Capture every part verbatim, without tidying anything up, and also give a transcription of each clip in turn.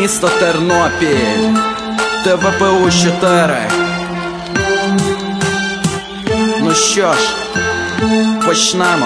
місто Тернопіль, Т В П У чотири. Ну що ж, почнемо.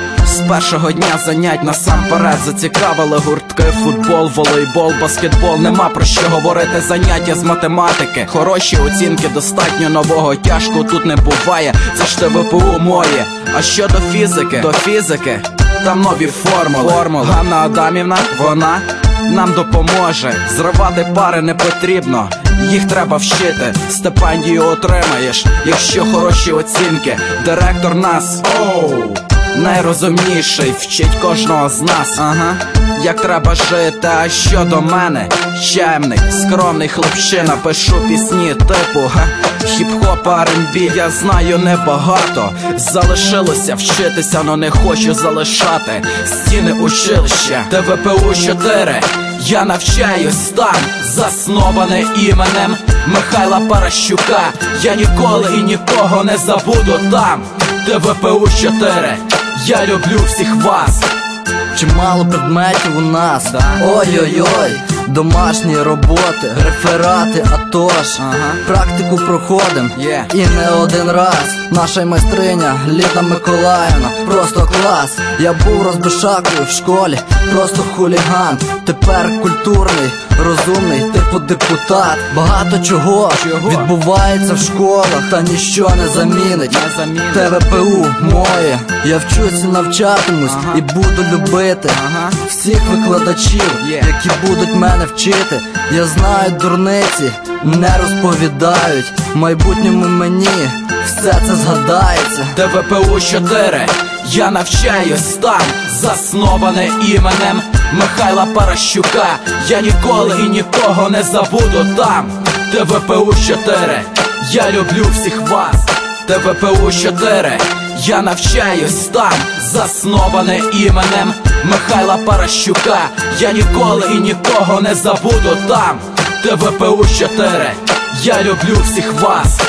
З першого дня занять насамперед зацікавили гуртки: футбол, волейбол, баскетбол. Нема про що говорити, заняття з математики. Хороші оцінки достатньо, нового тяжко тут не буває. Це ж Т В П У моє. А що до фізики? До фізики там нові формули. Формули. Ганна Адамівна, вона нам допоможе. Зривати пари не потрібно, їх треба вчити. Стипендію отримаєш, якщо хороші оцінки. Директор нас, оу, найрозумніший, вчить кожного з нас, ага, як треба жити. А що до мене? Чемний, скромний хлопчина, пишу пісні типу га, хіп-хоп, Ар енд Бі. Я знаю небагато, залишилося вчитися, но не хочу залишати стіни училища. Т В П У чотири, я навчаюсь там, засноване іменем Михайла Паращука. Я ніколи і нікого не забуду там. Т В П У чотири, я люблю всіх вас. Чимало предметів у нас, да? Ой-ой-ой, домашні роботи, реферати, а то ж, ага, практику проходим, yeah, і не один раз. Наша майстриня Ліда Миколаївна, просто клас. Я був розбишакою в школі, просто хуліган. Тепер культурний, розумний, типу депутат. Багато чого, чого? відбувається в школах, та ніщо не замінить, не замінить. Т В П У моє, я вчусь і навчатимусь, ага, і буду любити, ага, всіх викладачів, yeah, які будуть мене вчити. Я знаю, дурниці не розповідають, в майбутньому мені все це згадається. Т В П У чотири, я навчаюсь там, засноване іменем Михайла Паращука. Я ніколи і нікого не забуду там. Т В П У чотири, я люблю всіх вас. Т В П У чотири, я навчаюсь там, засноване іменем Михайла Паращука. Я ніколи і нікого не забуду там. Т В П У чотири, я люблю всіх вас.